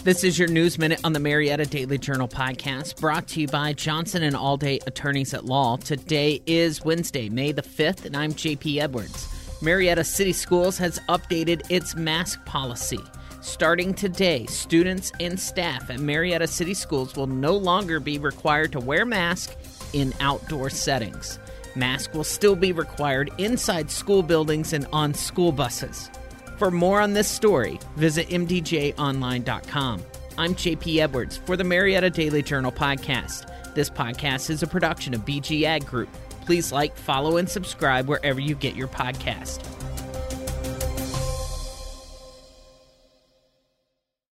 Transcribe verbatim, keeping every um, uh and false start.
This is your News Minute on the Marietta Daily Journal podcast, brought to you by Johnson and Allday Attorneys at Law. Today is Wednesday, May the fifth, and I'm J P Edwards. Marietta City Schools has updated its mask policy. Starting today, students and staff at Marietta City Schools will no longer be required to wear masks in outdoor settings. Masks will still be required inside school buildings and on school buses. For more on this story, visit m d j online dot com. I'm J P Edwards for the Marietta Daily Journal podcast. This podcast is a production of B G Ag Group. Please like, follow, and subscribe wherever you get your podcast.